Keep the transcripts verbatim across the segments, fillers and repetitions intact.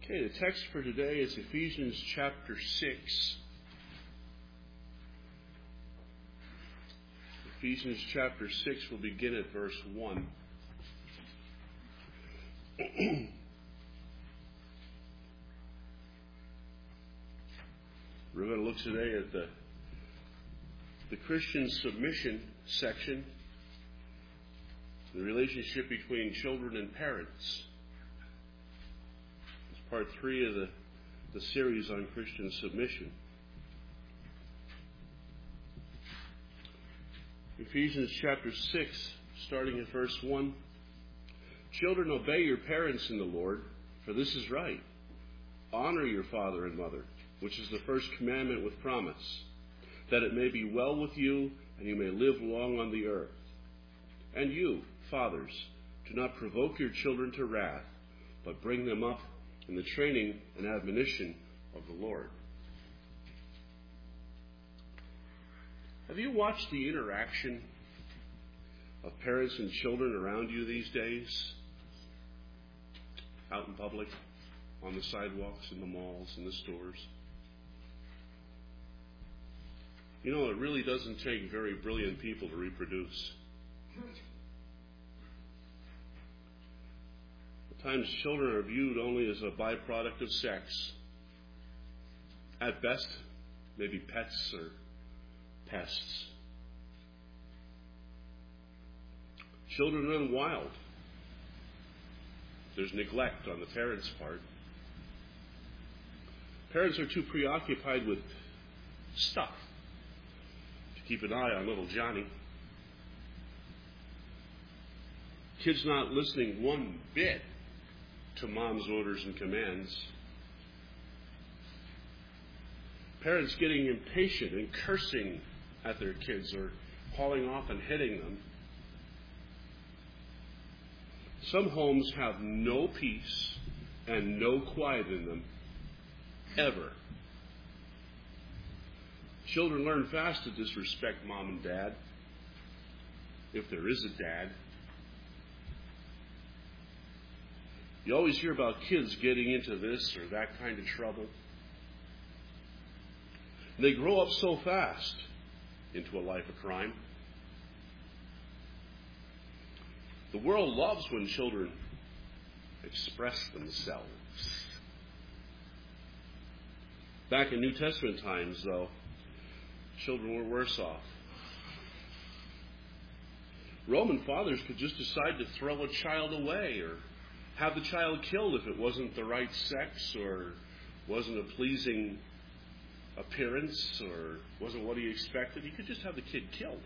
Okay, the text for today is Ephesians chapter six. Ephesians chapter six will begin at verse one. We're going to look today at the, the Christian submission section, the relationship between children and parents. It's part three of the, the series on Christian submission. Ephesians chapter six, starting at verse one. Children, obey your parents in the Lord, for this is right. Honor your father and mother, which is the first commandment with promise, that it may be well with you and you may live long on the earth. And you, fathers, do not provoke your children to wrath, but bring them up in the training and admonition of the Lord. Have you watched the interaction of parents and children around you these days? Out in public, on the sidewalks, in the malls, in the stores. You know, it really doesn't take very brilliant people to reproduce. At times, children are viewed only as a byproduct of sex. At best, maybe pets or pests. Children run wild. There's neglect on the parents' part. Parents are too preoccupied with stuff to keep an eye on little Johnny. Kids not listening one bit to mom's orders and commands. Parents getting impatient and cursing at their kids or hauling off and hitting them. Some homes have no peace and no quiet in them, ever. Children learn fast to disrespect mom and dad, if there is a dad. You always hear about kids getting into this or that kind of trouble. And they grow up so fast into a life of crime. The world loves when children express themselves. Back in New Testament times, though, children were worse off. Roman fathers could just decide to throw a child away or have the child killed if it wasn't the right sex or wasn't a pleasing appearance or wasn't what he expected. He could just have the kid killed.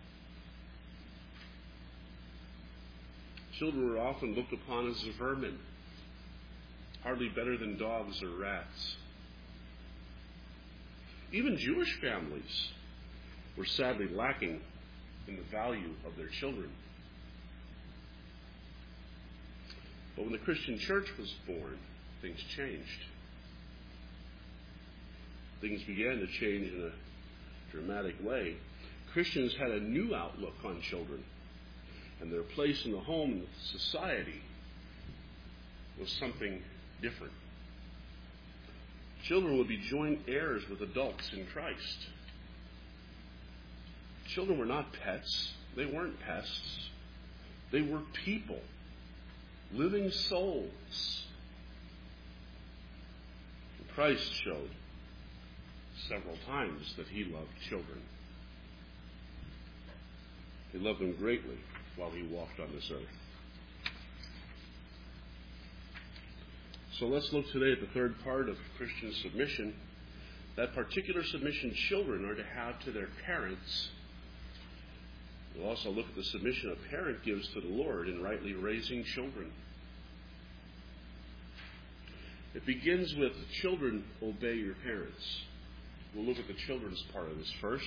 Children were often looked upon as vermin, hardly better than dogs or rats. Even Jewish families were sadly lacking in the value of their children. But when the Christian church was born, things changed. Things began to change in a dramatic way. Christians had a new outlook on children. And their place in the home and society was something different. Children would be joint heirs with adults in Christ. Children were not pets. They weren't pests. They were people, living souls. And Christ showed several times that he loved children. He loved them greatly while he walked on this earth. So let's look today at the third part of Christian submission. That particular submission children are to have to their parents. We'll also look at the submission a parent gives to the Lord in rightly raising children. It begins with children, obey your parents. We'll look at the children's part of this first.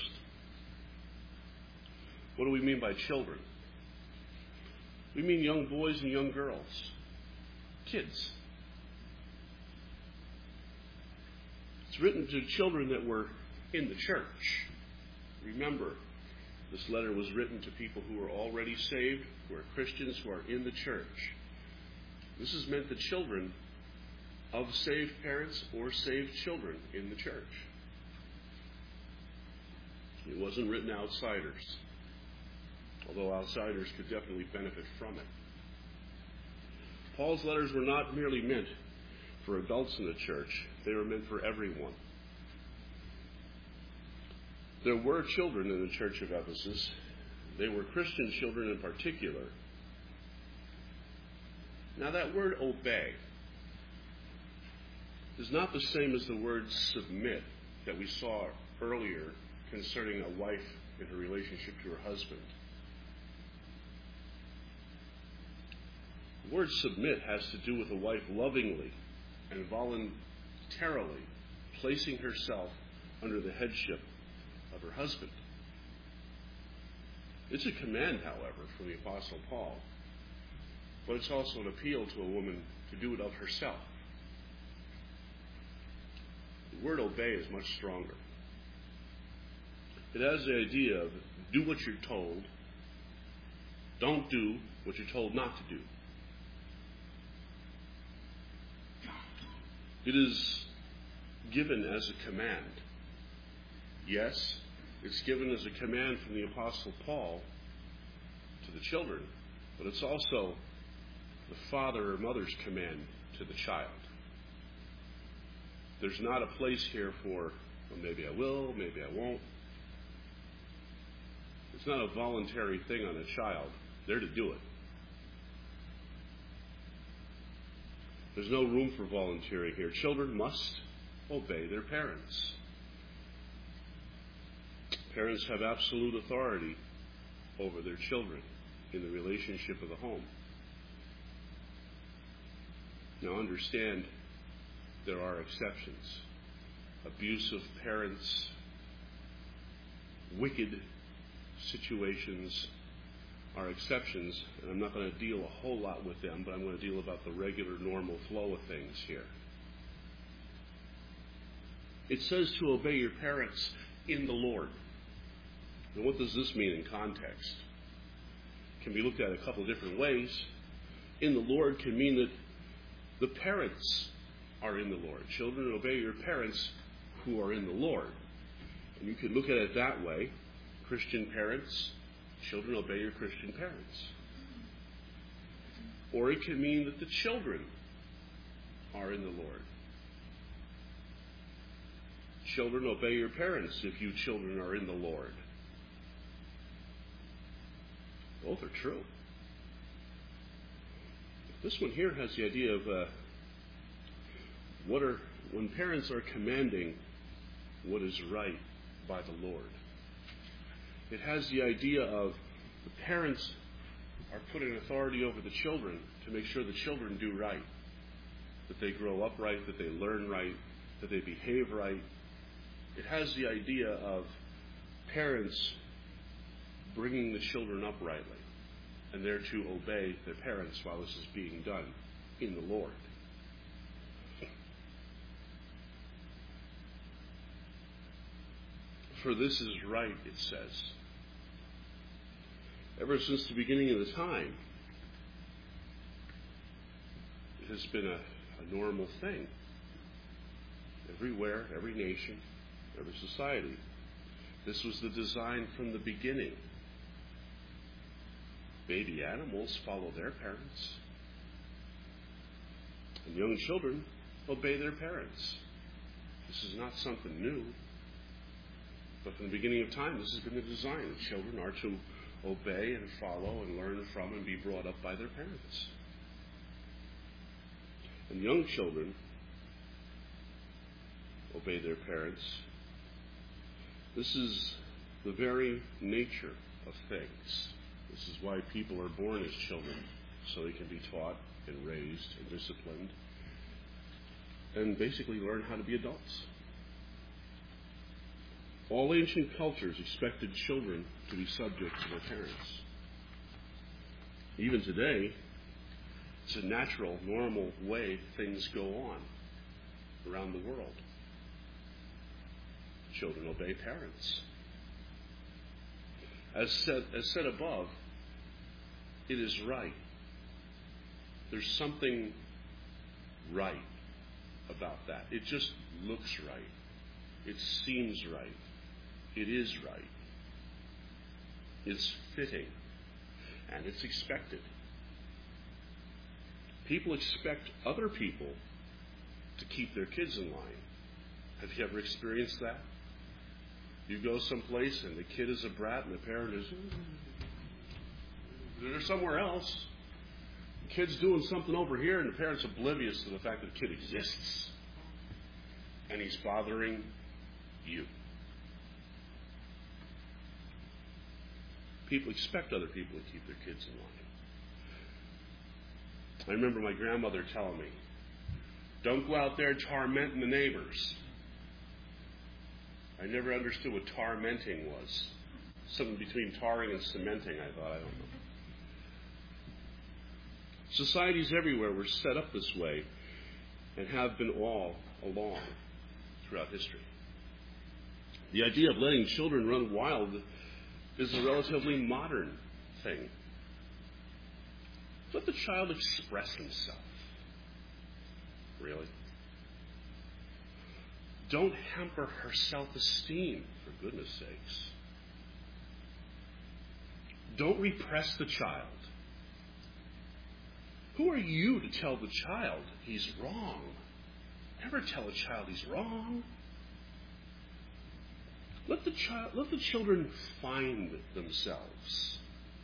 What do we mean by children? We mean young boys and young girls. Kids. It's written to children that were in the church. Remember, this letter was written to people who are already saved, who are Christians, who are in the church. This is meant to children of saved parents or saved children in the church. It wasn't written outsiders, although outsiders could definitely benefit from it. Paul's letters were not merely meant for adults in the church. They were meant for everyone. There were children in the church of Ephesus. They were Christian children in particular. Now that word obey is not the same as the word submit that we saw earlier concerning a wife in her relationship to her husband. The word submit has to do with a wife lovingly and voluntarily placing herself under the headship of her husband. It's a command, however, from the Apostle Paul, but it's also an appeal to a woman to do it of herself. The word obey is much stronger. It has the idea of do what you're told, don't do what you're told not to do. It is given as a command. Yes, it's given as a command from the Apostle Paul to the children, but it's also the father or mother's command to the child. There's not a place here for, well, maybe I will, maybe I won't. It's not a voluntary thing on a child. They're to do it. There's no room for volunteering here. Children must obey their parents. Parents have absolute authority over their children in the relationship of the home. Now understand, there are exceptions. Abusive parents, wicked situations are exceptions, and I'm not going to deal a whole lot with them, but I'm going to deal about the regular, normal flow of things here. It says to obey your parents in the Lord. Now, what does this mean in context? It can be looked at a couple of different ways. In the Lord can mean that the parents are in the Lord. Children, obey your parents who are in the Lord. And you could look at it that way. Christian parents, children, obey your Christian parents. Or it can mean that the children are in the Lord. Children, obey your parents if you children are in the Lord. Both are true. This one here has the idea of uh, what are when parents are commanding what is right by the Lord. It has the idea of the parents are putting authority over the children to make sure the children do right, that they grow up right, that they learn right, that they behave right. It has the idea of parents bringing the children up rightly, and they're to obey their parents while this is being done in the Lord. For this is right, it says. Ever since the beginning of the time, it has been a, a normal thing. Everywhere, every nation, every society. This was the design from the beginning. Baby animals follow their parents. And young children obey their parents. This is not something new. But from the beginning of time, this has been the design. Children are to obey and follow and learn from and be brought up by their parents. And young children obey their parents. This is the very nature of things. This is why people are born as children, so they can be taught and raised and disciplined and basically learn how to be adults. All ancient cultures expected children to be subject to their parents. Even today, it's a natural, normal way things go on around the world. Children obey parents. As said, as said above, it is right. There's something right about that. It just looks right. It seems right. It is right. It's fitting. And it's expected. People expect other people to keep their kids in line. Have you ever experienced that? You go someplace and the kid is a brat and the parent is, they're somewhere else. The kid's doing something over here and the parent's oblivious to the fact that the kid exists. And he's bothering you. People expect other people to keep their kids in line. I remember my grandmother telling me, don't go out there tormenting the neighbors. I never understood what tormenting was. Something between tarring and cementing, I thought. I don't know. Societies everywhere were set up this way and have been all along throughout history. The idea of letting children run wild is a relatively modern thing. Let the child express himself. Really? Don't hamper her self-esteem, for goodness sakes. Don't repress the child. Who are you to tell the child he's wrong? Never tell a child he's wrong. Let the child, let the children find themselves.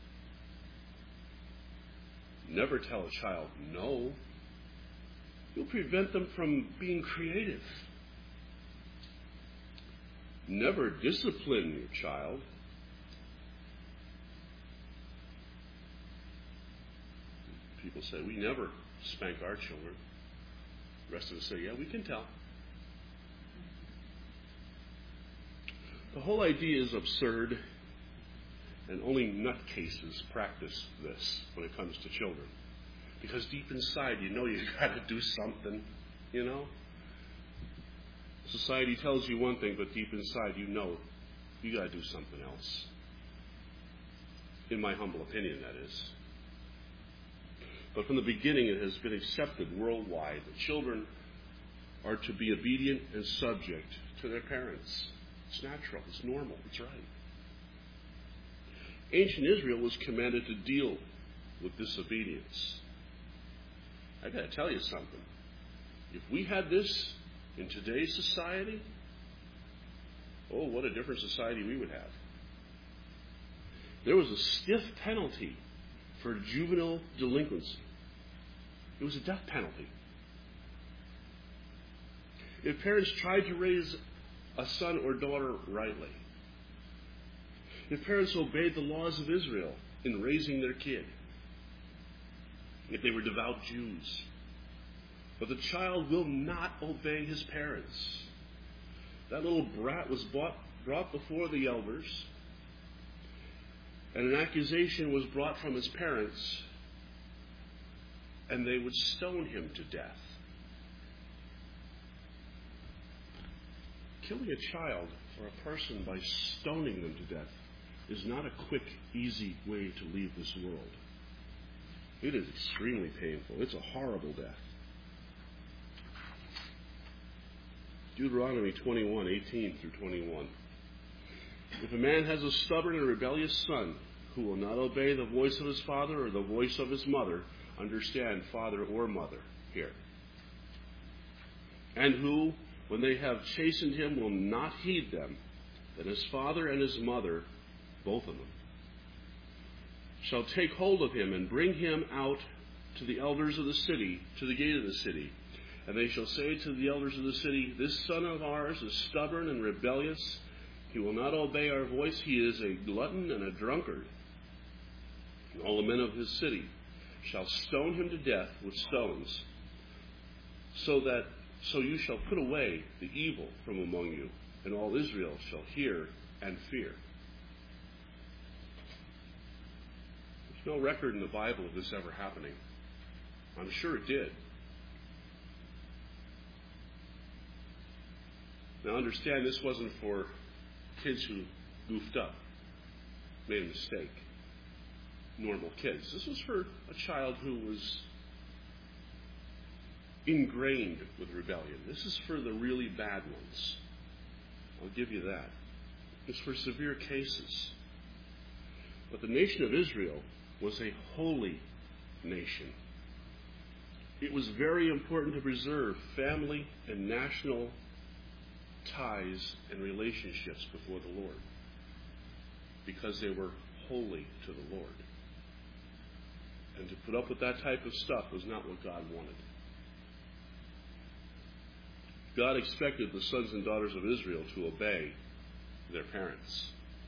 Never tell a child no. You'll prevent them from being creative. Never discipline your child. People say, we never spank our children. The rest of us say, yeah, we can tell. The whole idea is absurd, and only nutcases practice this when it comes to children. Because deep inside, you know you've got to do something, you know? Society tells you one thing, but deep inside, you know you got to do something else. In my humble opinion, that is. But from the beginning, it has been accepted worldwide that children are to be obedient and subject to their parents. It's natural. It's normal. It's right. Ancient Israel was commanded to deal with disobedience. I got to tell you something. If we had this in today's society, oh, what a different society we would have. There was a stiff penalty for juvenile delinquency. It was a death penalty. If parents tried to raise a son or daughter rightly, if parents obeyed the laws of Israel in raising their kid, if they were devout Jews, but the child will not obey his parents. That little brat was brought, brought before the elders, and an accusation was brought from his parents, and they would stone him to death. Killing a child or a person by stoning them to death is not a quick, easy way to leave this world. It is extremely painful. It's a horrible death. Deuteronomy twenty-one, eighteen through twenty-one. If a man has a stubborn and rebellious son who will not obey the voice of his father or the voice of his mother, understand father or mother here, and who, when they have chastened him, will not heed them, then his father and his mother, both of them, shall take hold of him and bring him out to the elders of the city, to the gate of the city. And they shall say to the elders of the city, this son of ours is stubborn and rebellious. He will not obey our voice. He is a glutton and a drunkard. And all the men of his city shall stone him to death with stones, so that so you shall put away the evil from among you, and all Israel shall hear and fear. There's no record in the Bible of this ever happening. I'm sure it did. Now understand, this wasn't for kids who goofed up, made a mistake. Normal kids. This was for a child who was ingrained with rebellion. This is for the really bad ones. I'll give you that. It's for severe cases. But the nation of Israel was a holy nation. It was very important to preserve family and national ties and relationships before the Lord, because they were holy to the Lord. And to put up with that type of stuff was not what God wanted. God expected the sons and daughters of Israel to obey their parents.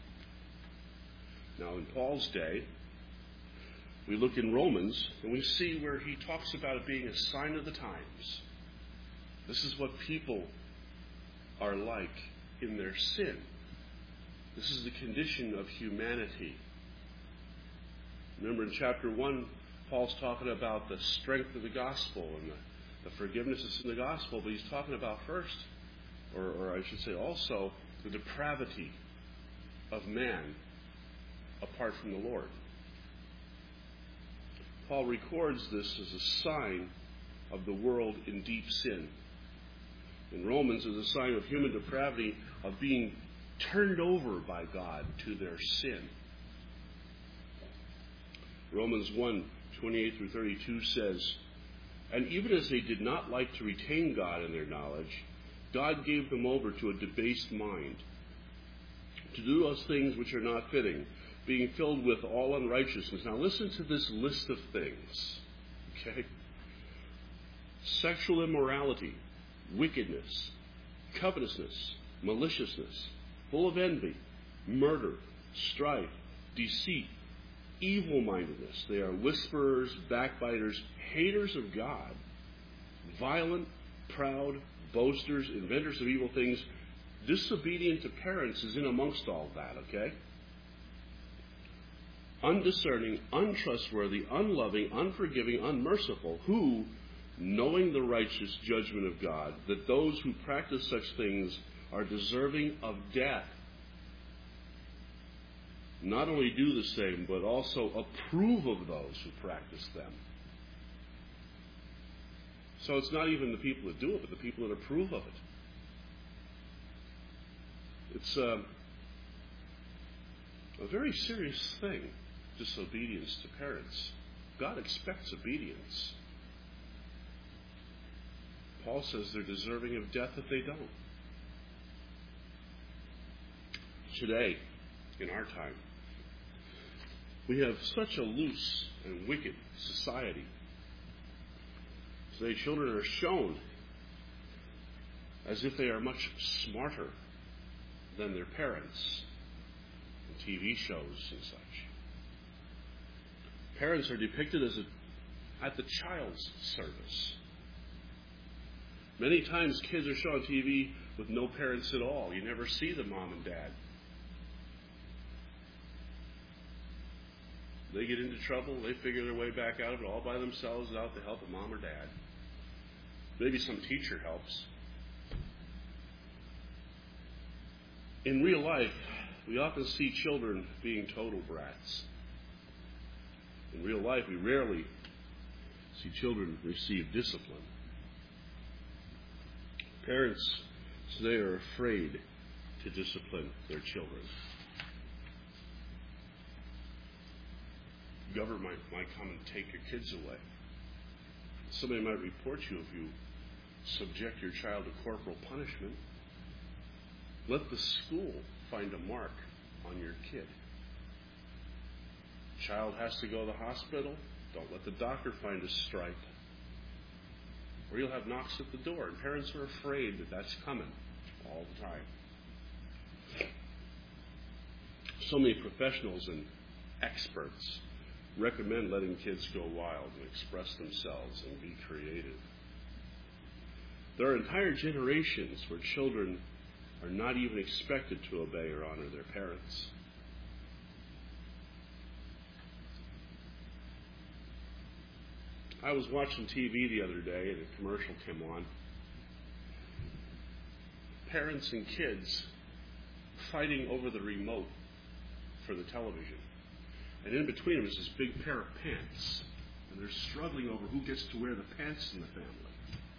Now, in Paul's day, we look in Romans and we see where he talks about it being a sign of the times. This is what people are like in their sin. This is the condition of humanity. Remember in chapter one, Paul's talking about the strength of the gospel and the, the forgiveness that's in the gospel, but he's talking about first, or, or I should say also, the depravity of man apart from the Lord. Paul records this as a sign of the world in deep sin. In Romans, as a sign of human depravity, of being turned over by God to their sin. Romans one, twenty-eight through thirty-two says, "And even as they did not like to retain God in their knowledge, God gave them over to a debased mind, to do those things which are not fitting, being filled with all unrighteousness." Now listen to this list of things. Okay? Sexual immorality, wickedness, covetousness, maliciousness, full of envy, murder, strife, deceit, evil-mindedness. They are whisperers, backbiters, haters of God, violent, proud, boasters, inventors of evil things. Disobedient to parents is in amongst all that, okay? Undiscerning, untrustworthy, unloving, unforgiving, unmerciful, who, knowing the righteous judgment of God, that those who practice such things are deserving of death, not only do the same, but also approve of those who practice them. So it's not even the people that do it, but the people that approve of it. It's uh, a very serious thing, disobedience to parents. God expects obedience. Paul says they're deserving of death if they don't. Today, in our time, we have such a loose and wicked society. Today, children are shown as if they are much smarter than their parents in T V shows and such. Parents are depicted as a, at the child's service. Many times kids are shown on T V with no parents at all. You never see the mom and dad. They get into trouble, they figure their way back out of it all by themselves without the help of mom or dad. Maybe some teacher helps. In real life, we often see children being total brats. In real life, we rarely see children receive discipline. Parents today are afraid to discipline their children. Government might come and take your kids away. Somebody might report you if you subject your child to corporal punishment. Let the school find a mark on your kid. Child has to go to the hospital. Don't let the doctor find a stripe. Or you'll have knocks at the door, and parents are afraid that that's coming all the time. So many professionals and experts recommend letting kids go wild and express themselves and be creative. There are entire generations where children are not even expected to obey or honor their parents. I was watching T V the other day and a commercial came on. Parents and kids fighting over the remote for the television. And in between them is this big pair of pants. And they're struggling over who gets to wear the pants in the family.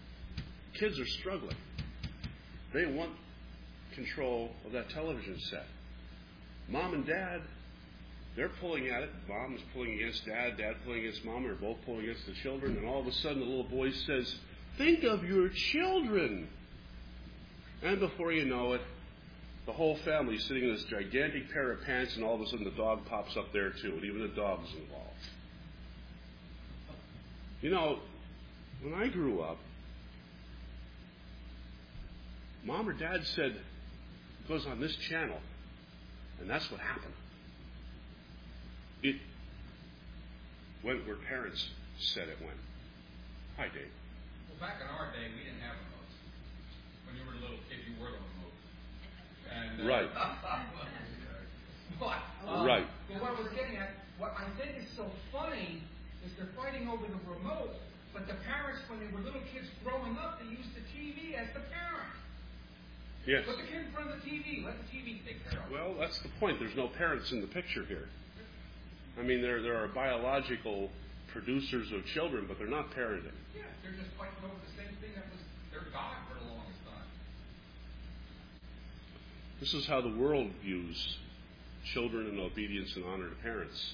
kids are struggling. They want control of that television set. Mom and Dad, they're pulling at it. Mom is pulling against Dad, Dad pulling against Mom. They're both pulling against the children. And all of a sudden, the little boy says, "Think of your children." And before you know it, the whole family is sitting in this gigantic pair of pants, and all of a sudden the dog pops up there too, and even the dog's involved. You know, when I grew up, Mom or Dad said, "It goes on this channel," and that's what happened. It went where parents said it went. Hi, Dave. Well, back in our day, we didn't have remotes. When you were a little kid, you were the remote. And, uh, Right. but, um, right. But what I was getting at, what I think is so funny is they're fighting over the remote, but the parents, when they were little kids growing up, they used the T V as the parent. Yes. Put the kid in front of the T V. Let the T V take care of it. Well, that's the point. There's no parents in the picture here. I mean, there there are biological producers of children, but they're not parenting. Yeah, they're just fighting over the same thing that was their God for the longest time. This is how the world views children and obedience and honor to parents.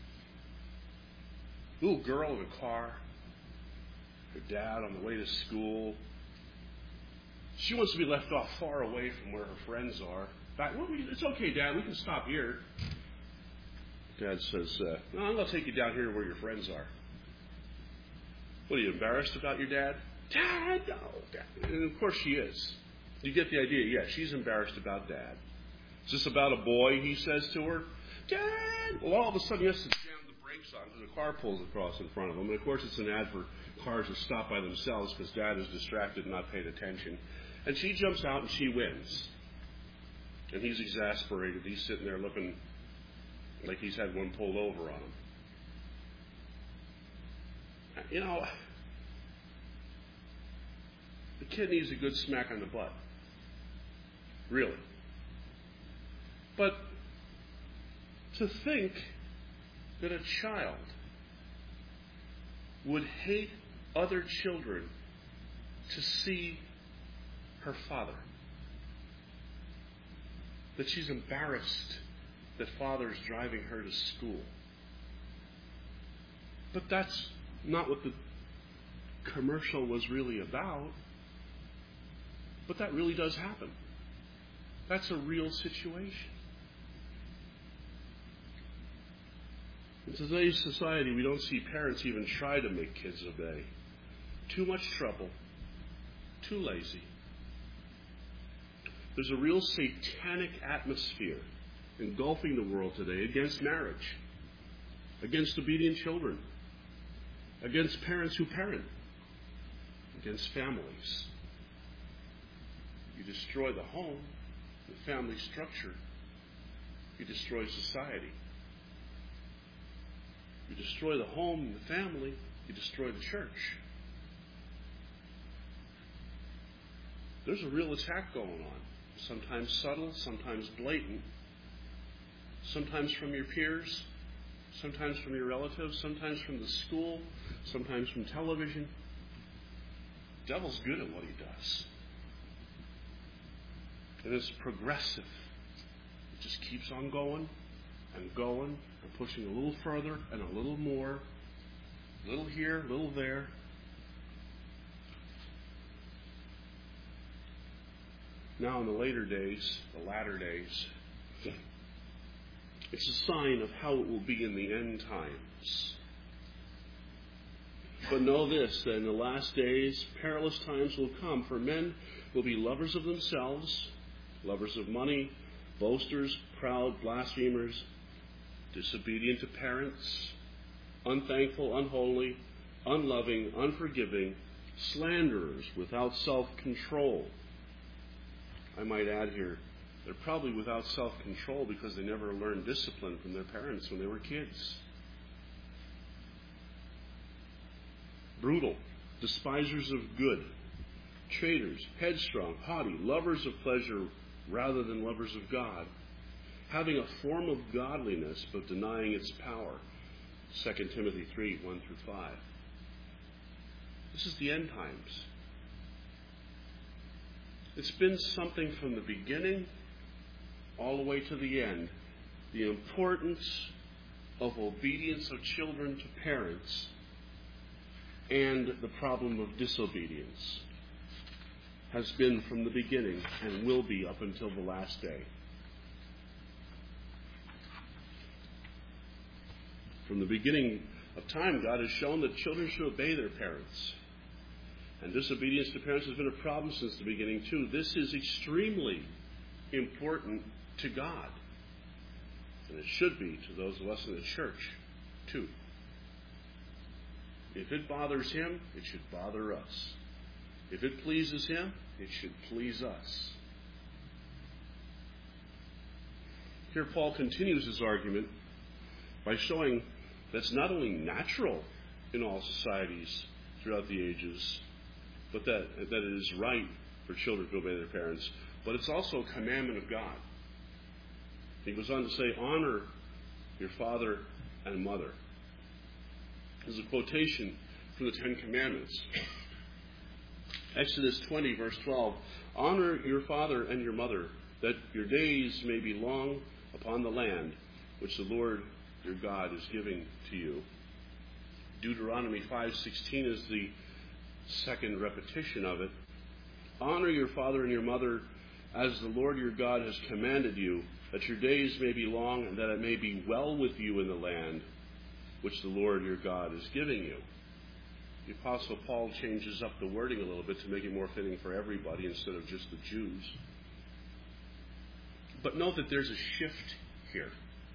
Little girl in a car, her dad on the way to school. She wants to be left off far away from where her friends are. Back, well, it's okay, Dad. We can stop here. Dad says, uh, "No, I'm going to take you down here where your friends are." What, are you embarrassed about your dad? Dad, no, Dad. And of course she is. You get the idea. Yeah, she's embarrassed about Dad. Is this about a boy, he says to her? Dad! Well, all of a sudden he has to jam the brakes on because a car pulls across in front of him. And of course it's an ad for cars to stop by themselves because Dad is distracted and not paid attention. And she jumps out and she wins. And he's exasperated. He's sitting there looking like he's had one pulled over on him. You know, the kid needs a good smack on the butt. Really. But to think that a child would hate other children to see her father, that she's embarrassed that father's driving her to school. But that's not what the commercial was really about. But that really does happen. That's a real situation. In today's society, we don't see parents even try to make kids obey. Too much trouble. Too lazy. There's a real satanic atmosphere engulfing the world today against marriage, against obedient children, against parents who parent, against families. You destroy the home, the family structure, you destroy society. You destroy the home and the family, you destroy the church. There's a real attack going on. Sometimes subtle, sometimes blatant. Sometimes from your peers, sometimes from your relatives, sometimes from the school, sometimes from television. The devil's good at what he does. And it's progressive. It just keeps on going and going and pushing a little further and a little more. A little here, a little there. Now in the later days, the latter days, it's a sign of how it will be in the end times. But know this, that in the last days, perilous times will come, for men will be lovers of themselves, lovers of money, boasters, proud, blasphemers, disobedient to parents, unthankful, unholy, unloving, unforgiving, slanderers, without self-control. I might add here, they're probably without self-control because they never learned discipline from their parents when they were kids. Brutal, despisers of good, traitors, headstrong, haughty, lovers of pleasure rather than lovers of God, having a form of godliness but denying its power. Second Timothy three, one through five. This is the end times. It's been something from the beginning all the way to the end. The importance of obedience of children to parents and the problem of disobedience has been from the beginning and will be up until the last day. From the beginning of time, God has shown that children should obey their parents. And disobedience to parents has been a problem since the beginning, too. This is extremely important to God. And it should be to those of us in the church, too. If it bothers Him, it should bother us. If it pleases Him, it should please us. Here Paul continues his argument by showing that it's not only natural in all societies throughout the ages, but that, that it is right for children to obey their parents, but it's also a commandment of God. He goes on to say, honor your father and mother. This is a quotation from the Ten Commandments. Exodus twenty, verse twelve, honor your father and your mother, that your days may be long upon the land which the Lord your God is giving to you. Deuteronomy five sixteen is the second repetition of it. Honor your father and your mother as the Lord your God has commanded you, that your days may be long and that it may be well with you in the land which the Lord your God is giving you. The Apostle Paul changes up the wording a little bit to make it more fitting for everybody instead of just the Jews. But note that there's a shift here.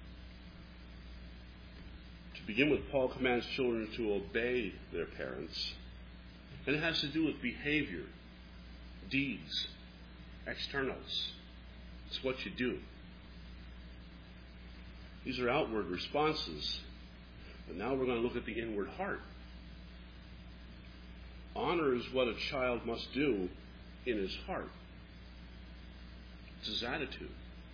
To begin with, Paul commands children to obey their parents. And it has to do with behavior, deeds, externals. It's what you do. These are outward responses. But now we're going to look at the inward heart. Honor is what a child must do in his heart. It's his attitude.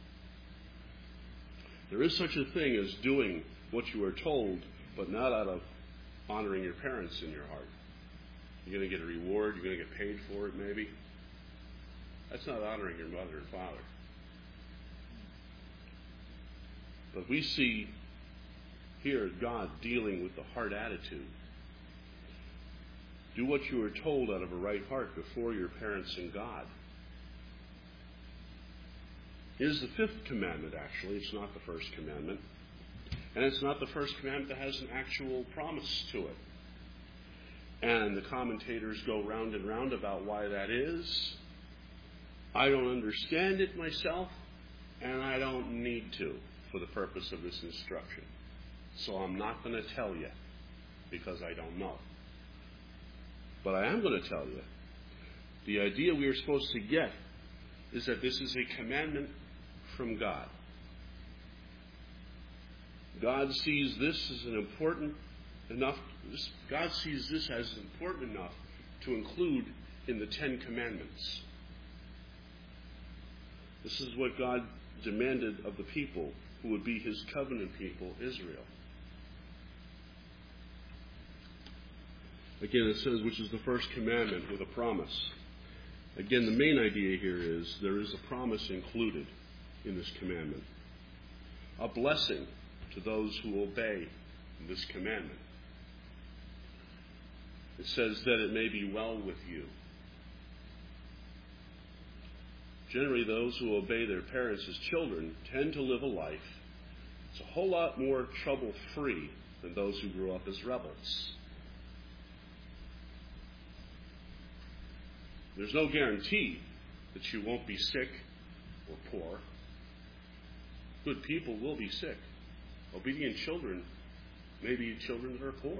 There is such a thing as doing what you are told, but not out of honoring your parents in your heart. You're going to get a reward. You're going to get paid for it, maybe. That's not honoring your mother and father. But we see here God dealing with the heart attitude. Do what you are told out of a right heart before your parents and God. It is the fifth commandment, actually. It's not the first commandment. And it's not the first commandment that has an actual promise to it. And the commentators go round and round about why that is. I don't understand it myself, and I don't need to for the purpose of this instruction. So I'm not going to tell you because I don't know. But I am going to tell you, the idea we are supposed to get is that this is a commandment from God. God sees this as an important enough, God sees this as important enough to include in the Ten Commandments. This is what God demanded of the people who would be His covenant people, Israel. Again, it says, which is the first commandment with a promise. Again, the main idea here is there is a promise included in this commandment. A blessing to those who obey this commandment. It says that it may be well with you. Generally, those who obey their parents as children tend to live a life that's a whole lot more trouble-free than those who grew up as rebels. There's no guarantee that you won't be sick or poor. Good people will be sick. Obedient children may be children that are poor.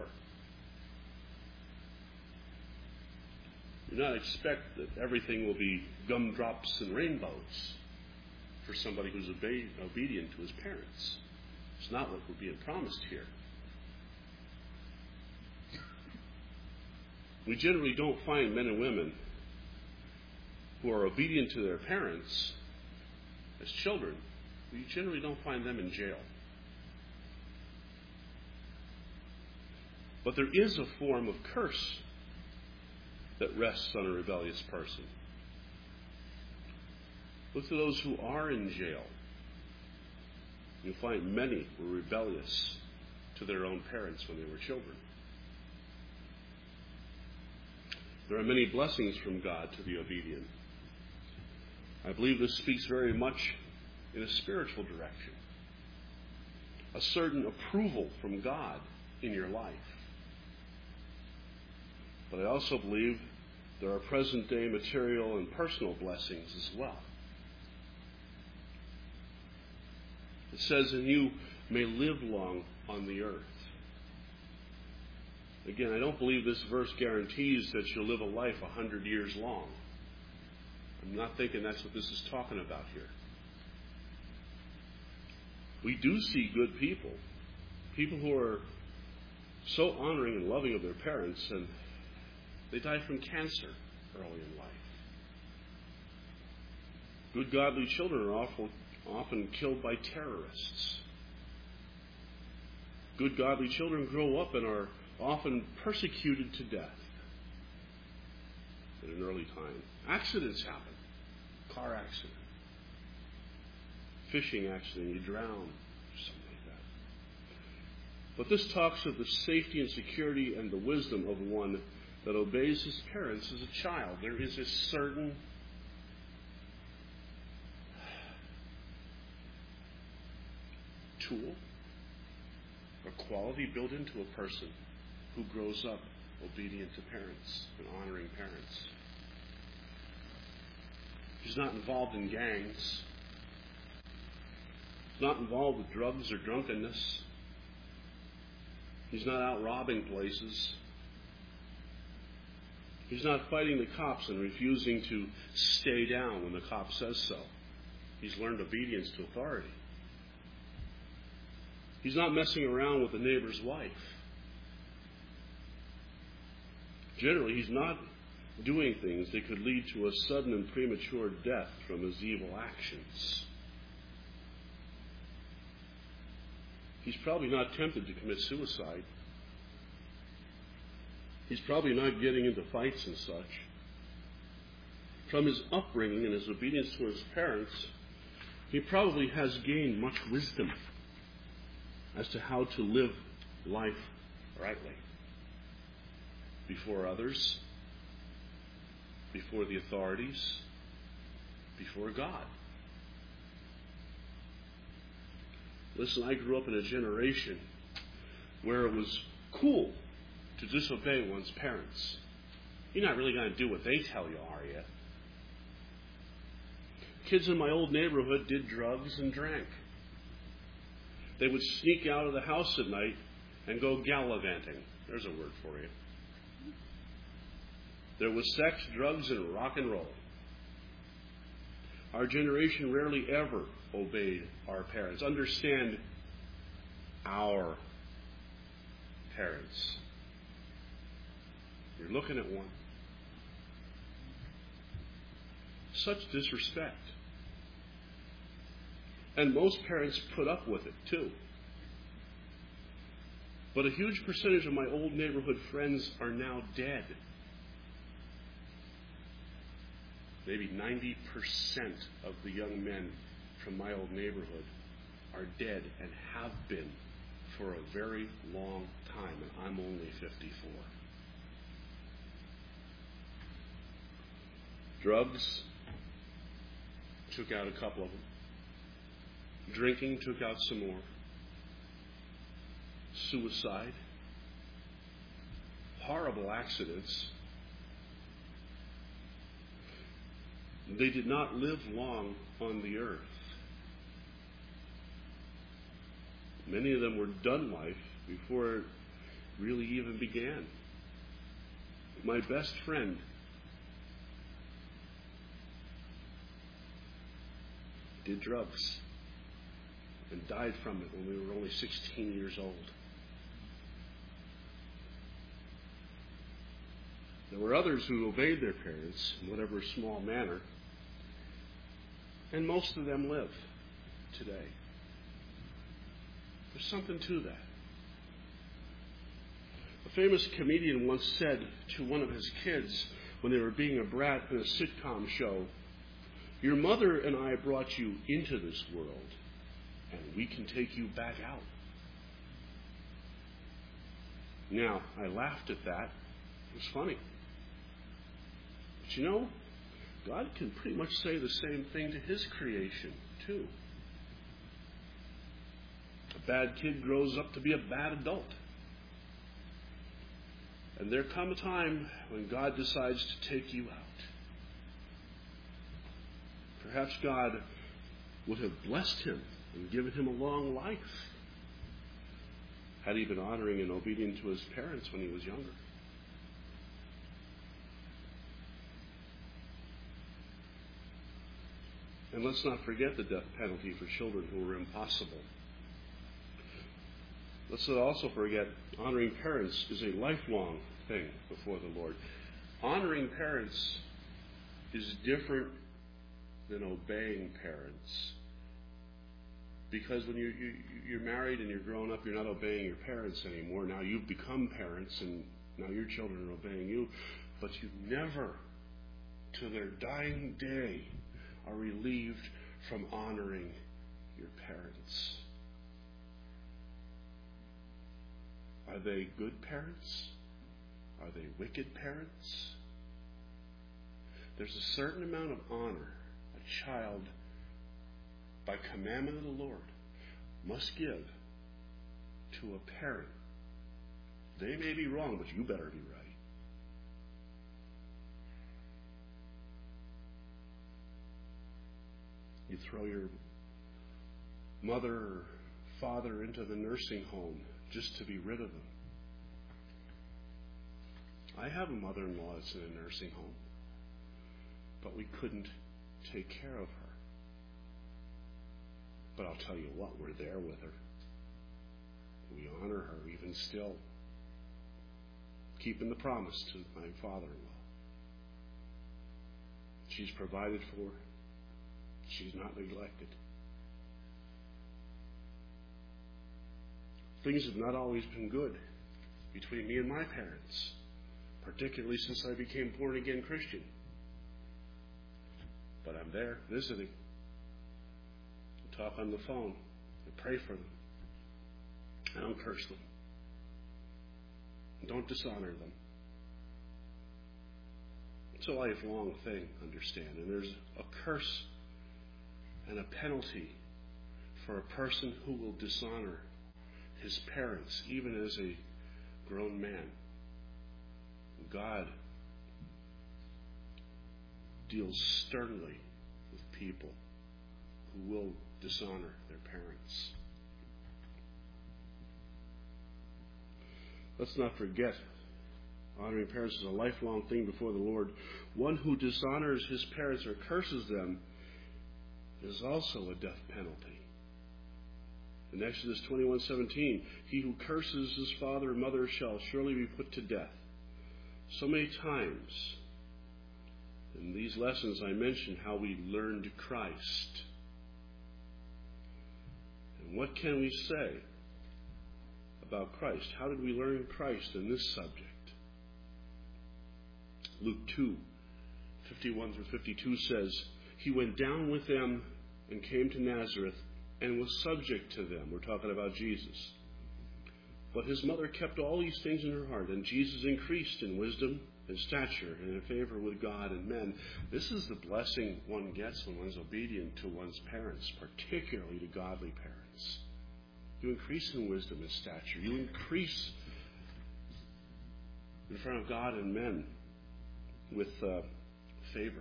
Do not expect that everything will be gumdrops and rainbows for somebody who's obe- obedient to his parents. It's not what we're being promised here. We generally don't find men and women who are obedient to their parents as children. We generally don't find them in jail. But there is a form of curse that rests on a rebellious person. Look to those who are in jail. You'll find many were rebellious to their own parents when they were children. There are many blessings from God to the obedient. I believe this speaks very much in a spiritual direction. A certain approval from God in your life. But I also believe there are present-day material and personal blessings as well. It says, and you may live long on the earth. Again, I don't believe this verse guarantees that you'll live a life a hundred years long. I'm not thinking that's what this is talking about here. We do see good people, people who are so honoring and loving of their parents, and they die from cancer early in life. Good, godly children are often, often killed by terrorists. Good, godly children grow up and are often persecuted to death at an early time. Accidents happen. Car accident. Fishing accident. You drown. Something like that. But this talks of the safety and security and the wisdom of one that obeys his parents as a child. There is a certain tool or quality built into a person who grows up obedient to parents and honoring parents. He's not involved in gangs. He's not involved with drugs or drunkenness. He's not out robbing places. He's not fighting the cops and refusing to stay down when the cop says so. He's learned obedience to authority. He's not messing around with the neighbor's wife. Generally, he's not doing things that could lead to a sudden and premature death from his evil actions. He's probably not tempted to commit suicide. He's probably not getting into fights and such. From his upbringing and his obedience to his parents, he probably has gained much wisdom as to how to live life rightly before others, before the authorities, before God. Listen, I grew up in a generation where it was cool to disobey one's parents. You're not really going to do what they tell you, are you? Kids in my old neighborhood did drugs and drank. They would sneak out of the house at night and go gallivanting. There's a word for you. There was sex, drugs, and rock and roll. Our generation rarely ever obeyed our parents. Understand, our parents. You're looking at one. Such disrespect. And most parents put up with it, too. But a huge percentage of my old neighborhood friends are now dead. Maybe ninety percent of the young men from my old neighborhood are dead and have been for a very long time, and I'm only fifty-four. Drugs took out a couple of them. Drinking took out some more. Suicide. Horrible accidents. They did not live long on the earth. Many of them were done life before it really even began. My best friend did drugs and died from it when we were only sixteen years old. There were others who obeyed their parents in whatever small manner, and most of them live today. There's something to that. A famous comedian once said to one of his kids when they were being a brat in a sitcom show, Your mother and I brought you into this world, and we can take you back out. Now, I laughed at that. It was funny. But you know, God can pretty much say the same thing to his creation, too. A bad kid grows up to be a bad adult. And there come a time when God decides to take you out. Perhaps God would have blessed him and given him a long life had he been honoring and obedient to his parents when he was younger. And let's not forget the death penalty for children who were impossible. Let's not also forget honoring parents is a lifelong thing before the Lord. Honoring parents is different than obeying parents. Because when you, you, you're married and you're grown up, you're not obeying your parents anymore. Now you've become parents and now your children are obeying you. But you never, to their dying day, are relieved from honoring your parents. Are they good parents? Are they wicked parents? There's a certain amount of honor a child, by commandment of the Lord, must give to a parent. They may be wrong, but you better be right. You throw your mother or father into the nursing home just to be rid of them. I have a mother-in-law that's in a nursing home, but we couldn't take care of her. But I'll tell you what, we're there with her. We honor her even still, keeping the promise to my father-in-law. She's provided for. She's not neglected. Things have not always been good between me and my parents, particularly since I became a born-again Christian. But I'm there visiting. I talk on the phone. I pray for them. I don't curse them. I don't dishonor them. It's a lifelong thing, understand. And there's a curse and a penalty for a person who will dishonor his parents, even as a grown man. God deals sternly with people who will dishonor their parents. Let's not forget, honoring parents is a lifelong thing before the Lord. One who dishonors his parents or curses them is also a death penalty. In Exodus twenty-one seventeen, he who curses his father or mother shall surely be put to death. So many times in these lessons I mentioned how we learned Christ. And what can we say about Christ? How did we learn Christ in this subject? Luke two, fifty-one through fifty-two says, he went down with them and came to Nazareth and was subject to them. We're talking about Jesus. But his mother kept all these things in her heart, and Jesus increased in wisdom and stature and in favor with God and men. This is the blessing one gets when one's obedient to one's parents, particularly to godly parents. You increase in wisdom and stature. You increase in front of God and men with uh, favor.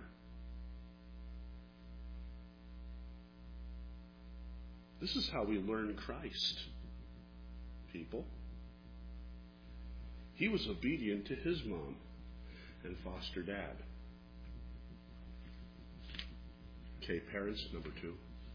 This is how we learn Christ, people. He was obedient to his mom and foster dad. Okay, parents, number two.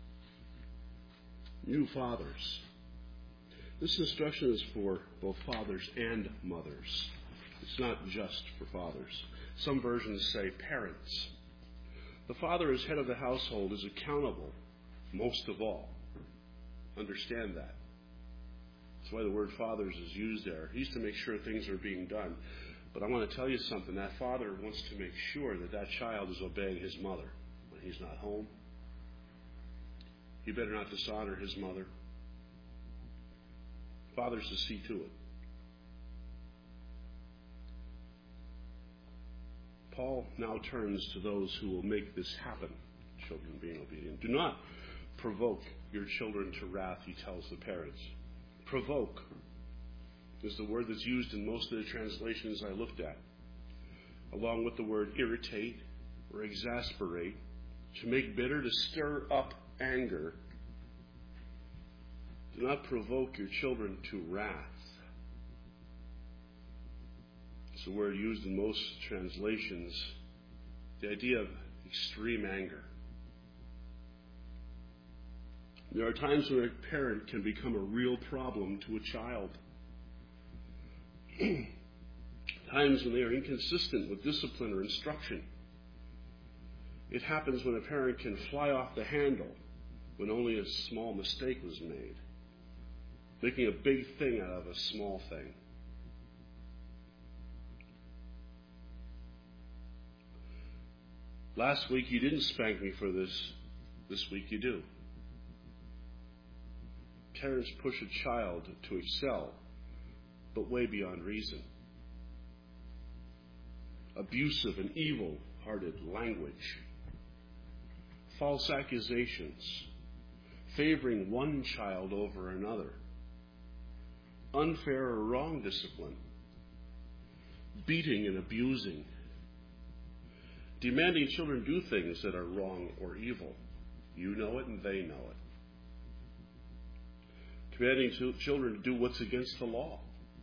New fathers. This instruction is for both fathers and mothers. It's not just for fathers. Some versions say parents. The father, as head of the household, is accountable most of all. Understand that. That's why the word fathers is used there. He's to make sure things are being done. But I want to tell you something. That father wants to make sure that that child is obeying his mother when when he's not home. He better not dishonor his mother. Fathers, to see to it. Paul now turns to those who will make this happen, children being obedient. Do not provoke your children to wrath, he tells the parents. Provoke is the word that's used in most of the translations I looked at, along with the word irritate or exasperate, to make bitter, to stir up anger. Do not provoke your children to wrath. It's a word used in most translations, the idea of extreme anger. There are times when a parent can become a real problem to a child. Times when they are inconsistent with discipline or instruction. It happens when a parent can fly off the handle when only a small mistake was made, making a big thing out of a small thing. Last week you didn't spank me for this. This week you do. Parents push a child to excel, but way beyond reason. Abusive and evil-hearted language. False accusations. Favoring one child over another. Unfair or wrong discipline. Beating and abusing. Demanding children do things that are wrong or evil. You know it and they know it. Commanding children to do what's against the law.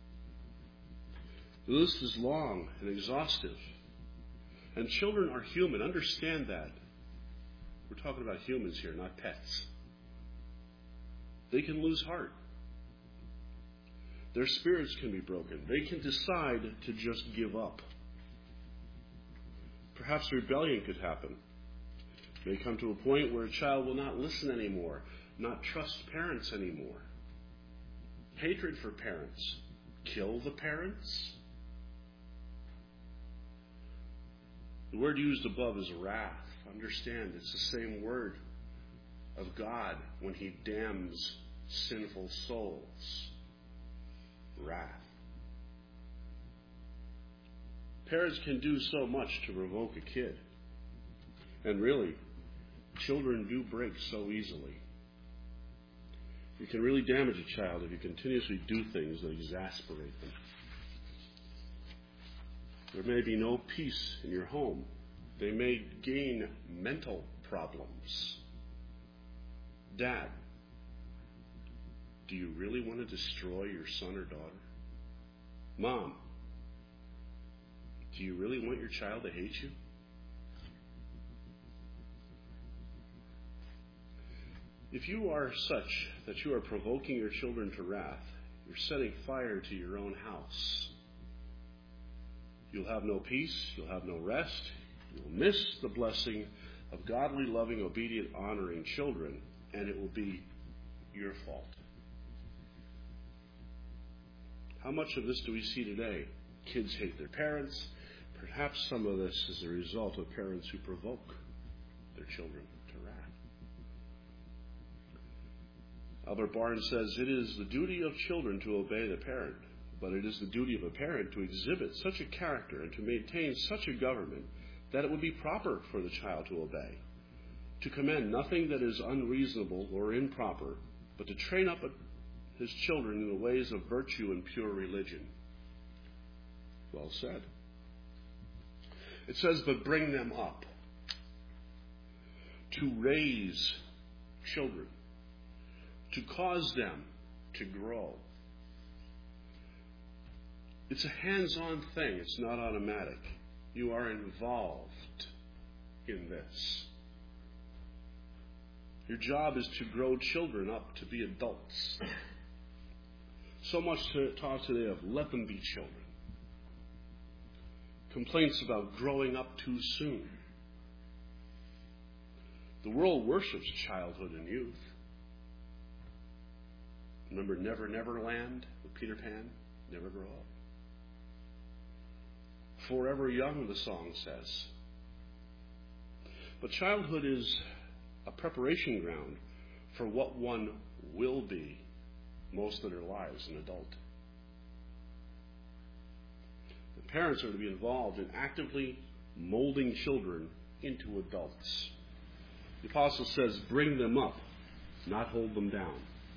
The list is long and exhaustive. And children are human. Understand that. We're talking about humans here, not pets. They can lose heart. Their spirits can be broken. They can decide to just give up. Perhaps rebellion could happen. It may come to a point where a child will not listen anymore, not trust parents anymore. Hatred for parents. Kill the parents. The word used above is wrath. Understand, it's the same word of God when he damns sinful souls. Wrath. Parents can do so much to provoke a kid. And really, children do break so easily. You can really damage a child if you continuously do things that exasperate them. There may be no peace in your home. They may gain mental problems. Dad, do you really want to destroy your son or daughter? Mom, do you really want your child to hate you? If you are such that you are provoking your children to wrath, you're setting fire to your own house. You'll have no peace, you'll have no rest, you'll miss the blessing of godly, loving, obedient, honoring children, and it will be your fault. How much of this do we see today? Kids hate their parents. Perhaps some of this is a result of parents who provoke their children to wrath. Albert Barnes says, it is the duty of children to obey the parent, but it is the duty of a parent to exhibit such a character and to maintain such a government that it would be proper for the child to obey, to command nothing that is unreasonable or improper, but to train up his children in the ways of virtue and pure religion. Well said. It says, but bring them up. To raise children. To cause them to grow. It's a hands-on thing. It's not automatic. You are involved in this. Your job is to grow children up to be adults. So much to talk today of let them be children. Complaints about growing up too soon. The world worships childhood and youth. Remember Never Never Land with Peter Pan? Never grow up. Forever young, the song says. But childhood is a preparation ground for what one will be most of their lives, an adult. The parents are to be involved in actively molding children into adults. The apostle says, bring them up, not hold them down.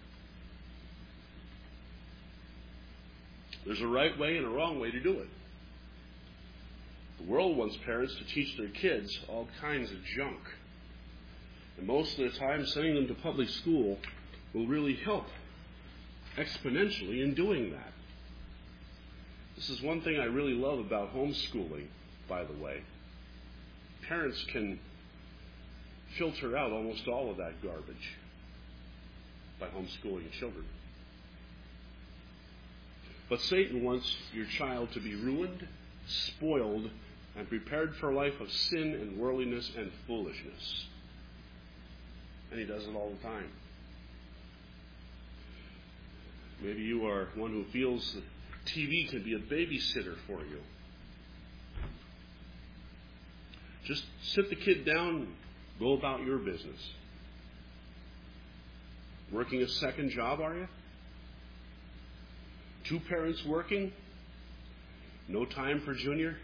There's a right way and a wrong way to do it. The world wants parents to teach their kids all kinds of junk. And most of the time, sending them to public school will really help exponentially in doing that. This is one thing I really love about homeschooling, by the way. Parents can filter out almost all of that garbage by homeschooling children. But Satan wants your child to be ruined, spoiled, and prepared for a life of sin and worldliness and foolishness. And he does it all the time. Maybe you are one who feels that T V can be a babysitter for you. Just sit the kid down and go about your business. Working a second job, are you? Two parents working? No time for Junior?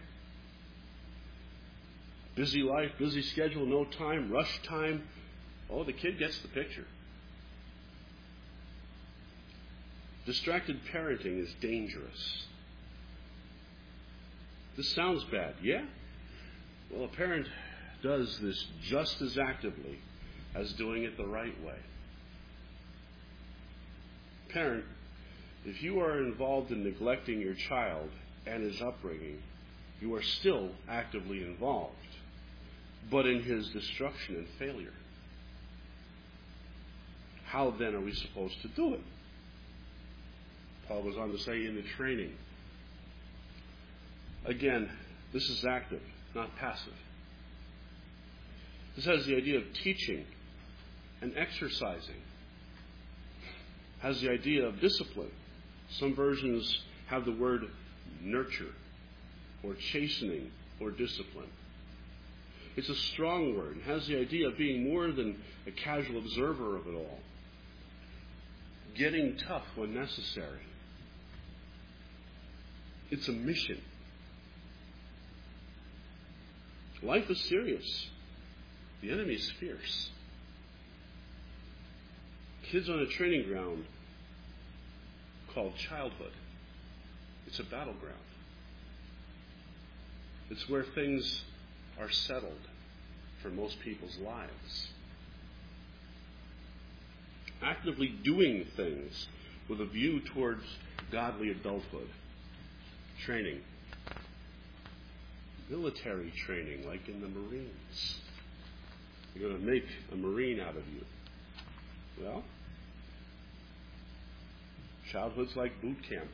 Busy life, busy schedule, no time, rush time. Oh, the kid gets the picture. Distracted parenting is dangerous. This sounds bad, yeah? Well, a parent does this just as actively as doing it the right way. Parent, if you are involved in neglecting your child and his upbringing, you are still actively involved, but in his destruction and failure. How then are we supposed to do it? Paul goes on to say, in the training. Again, this is active, not passive. This has the idea of teaching and exercising. Has the idea of discipline. Some versions have the word nurture or chastening or discipline. It's a strong word and has the idea of being more than a casual observer of it all. Getting tough when necessary. It's a mission. Life is serious. The enemy is fierce. Kids on a training ground called childhood. It's a battleground. It's where things are settled for most people's lives. Actively doing things with a view towards godly adulthood. Training. Military training, like in the Marines. You're going to make a Marine out of you. Well, childhood's like boot camp.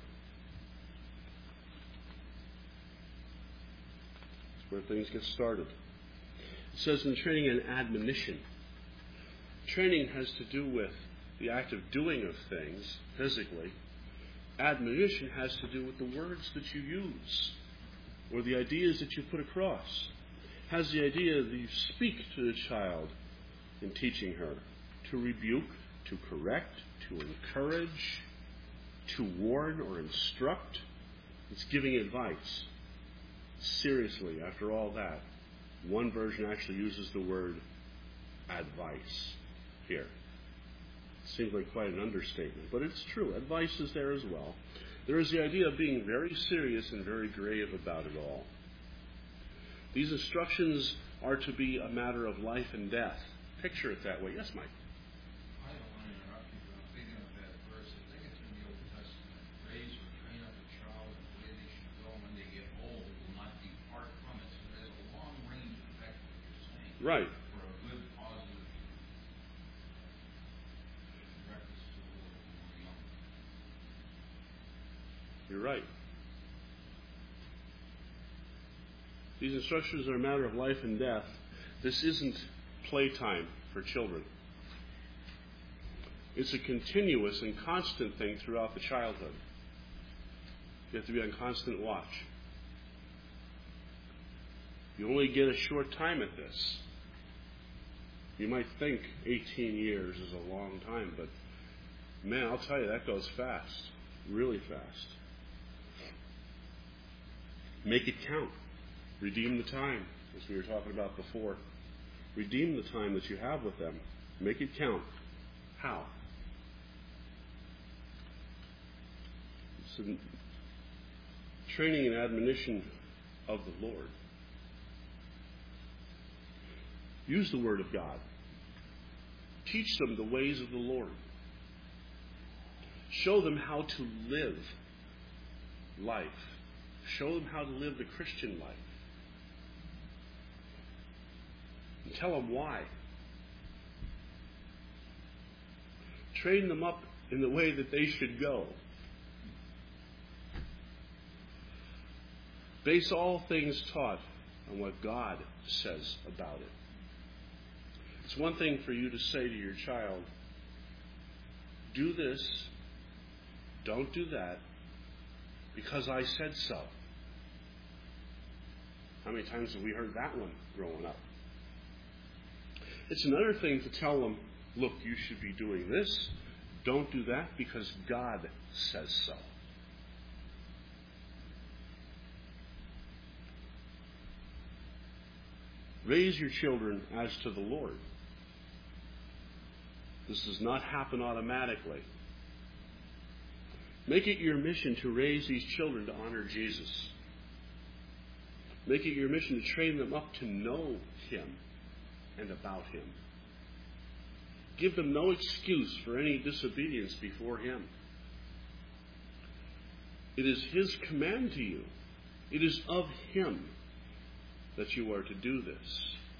It's where things get started. It says in training an admonition. Training has to do with the act of doing of things physically. Admonition has to do with the words that you use or the ideas that you put across. Has the idea that you speak to the child in teaching her to rebuke, to correct, to encourage, to warn or instruct. It's giving advice. Seriously, after all that, one version actually uses the word advice here. Seems like quite an understatement, but it's true. Advice is there as well. There is the idea of being very serious and very grave about it all. These instructions are to be a matter of life and death. Picture it that way. Yes, Mike? I don't want to interrupt you, but I'm thinking of that verse. I think it's in the Old Testament. Raise or train up a child in the way they should go. When they get old, they will not depart from it. So there's a long range effect of what you're saying. Right. For a good, positive reference to a little more young. You're right. These instructions are a matter of life and death. This isn't playtime for children. It's a continuous and constant thing throughout the childhood. You have to be on constant watch. You only get a short time at this. You might think eighteen years is a long time, but man, I'll tell you, that goes fast. Really fast. Make it count. Redeem the time, as we were talking about before. Redeem the time that you have with them. Make it count. How? It's a training and admonition of the Lord. Use the Word of God. Teach them the ways of the Lord. Show them how to live life. Show them how to live the Christian life. And tell them why. Train them up in the way that they should go. Base all things taught on what God says about it. It's one thing for you to say to your child, do this, don't do that, because I said so. How many times have we heard that one growing up? It's another thing to tell them, look, you should be doing this, don't do that, because God says so. Raise your children as to the Lord. This does not happen automatically. Make it your mission to raise these children to honor Jesus. Make it your mission to train them up to know Him and about Him. Give them no excuse for any disobedience before Him. It is His command to you. It is of Him that you are to do this.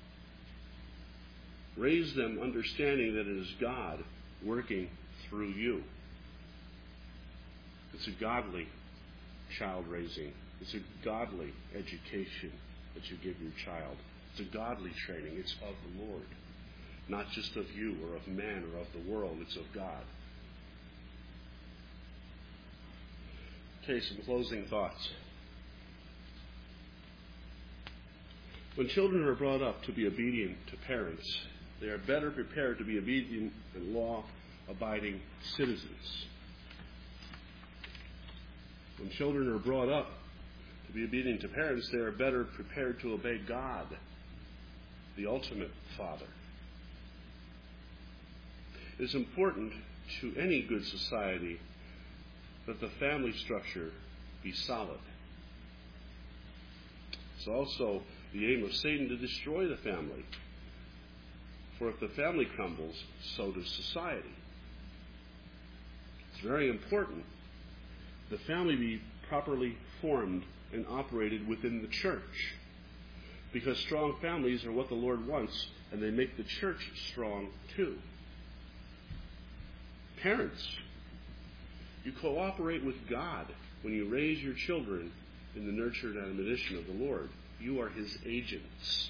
Raise them understanding that it is God working through you. It's a godly child raising. It's a godly education that you give your child. It's a godly training. It's of the Lord. Not just of you or of man or of the world. It's of God. Okay, some closing thoughts. When children are brought up to be obedient to parents, they are better prepared to be obedient and law-abiding citizens. When children are brought up to be obedient to parents, they are better prepared to obey God, the ultimate Father. It is important to any good society that the family structure be solid. It's also the aim of Satan to destroy the family. For if the family crumbles, so does society. It's very important the family be properly formed and operated within the church, because strong families are what the Lord wants, and they make the church strong too. Parents, you cooperate with God when you raise your children in the nurture and admonition of the Lord. You are His agents.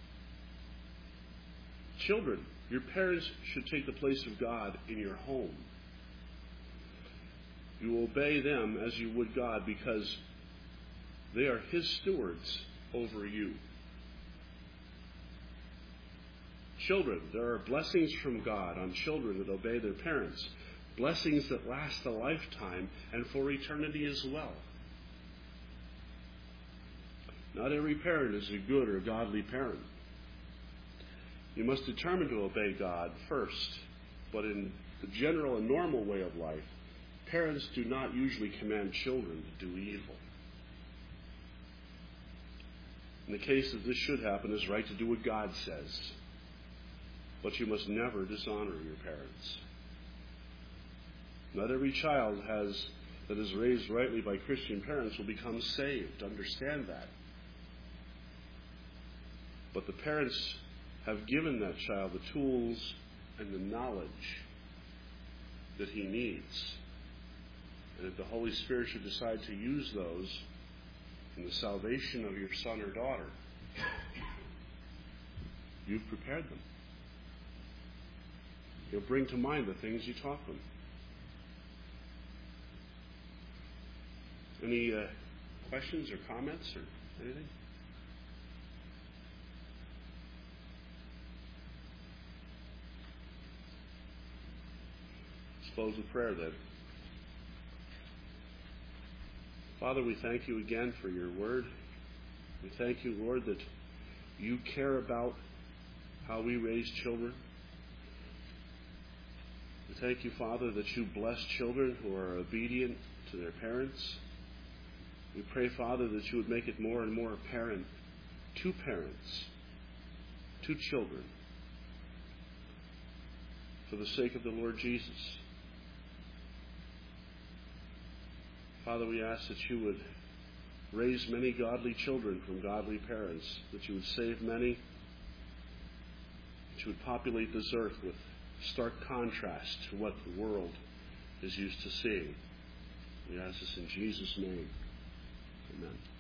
Children, your parents should take the place of God in your home. You obey them as you would God because they are His stewards over you. Children, there are blessings from God on children that obey their parents. Blessings that last a lifetime and for eternity as well. Not every parent is a good or godly parent. You must determine to obey God first, but in the general and normal way of life, parents do not usually command children to do evil. In the case that this should happen, it's right to do what God says. But you must never dishonor your parents. Not every child has that is raised rightly by Christian parents will become saved. Understand that. But the parents have given that child the tools and the knowledge that he needs. And if the Holy Spirit should decide to use those in the salvation of your son or daughter, you've prepared them. You'll bring to mind the things you taught them. Any uh, questions or comments or anything? close with prayer then. Father, we thank you again for your word. We thank you, Lord, that you care about how we raise children. We thank you, Father, that you bless children who are obedient to their parents. We pray, Father, that you would make it more and more apparent to parents, to children, for the sake of the Lord Jesus. Father, we ask that you would raise many godly children from godly parents, that you would save many, that you would populate this earth with stark contrast to what the world is used to seeing. We ask this in Jesus' name. Amen.